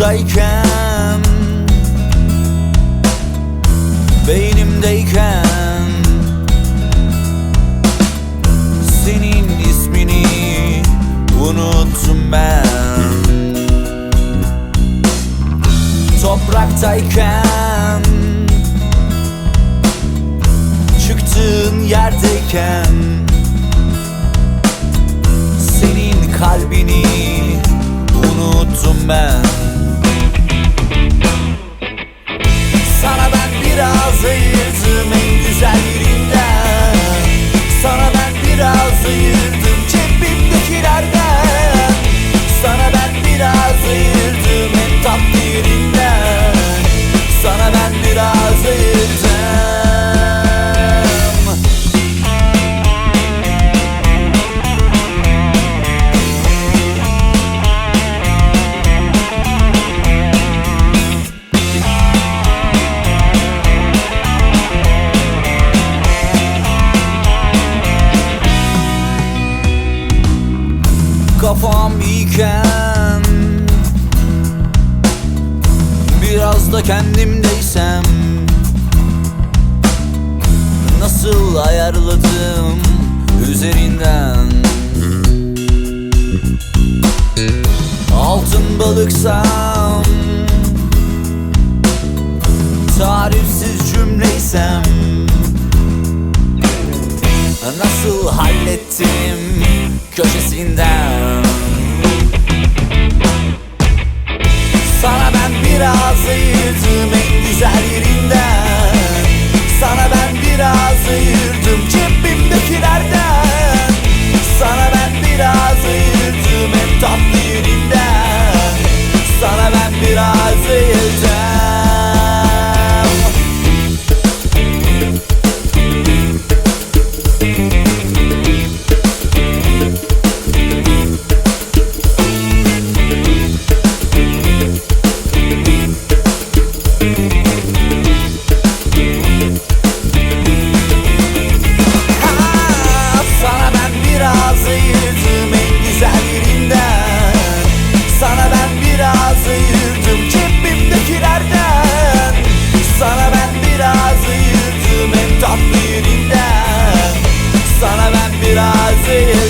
buradayken, beynimdeyken, senin ismini unuttum ben. Topraktayken, çıktığın yerdeyken, senin kalbini unuttum ben. Sana ben biraz ayırdım en güzel yerinden. Sana ben biraz ayırdım cebimdekilerden. Sana ben biraz ayırdım en tatlı yerinden. Sana ben biraz ayırdım. Kafam iyiken, biraz da kendimdeysem, nasıl ayarladım üzerinden. Altın balıksam, tarifsiz cümleysem, nasıl hallettim köşesinden. Sana ben biraz ayırdım en güzel yerinden. Sana ben biraz ayırdım cebimdekilerden. Sana ben biraz ayırdım en tatlı yerinden. Sana ben biraz ayırdım. Tatlı yerinden. Sana ben biraz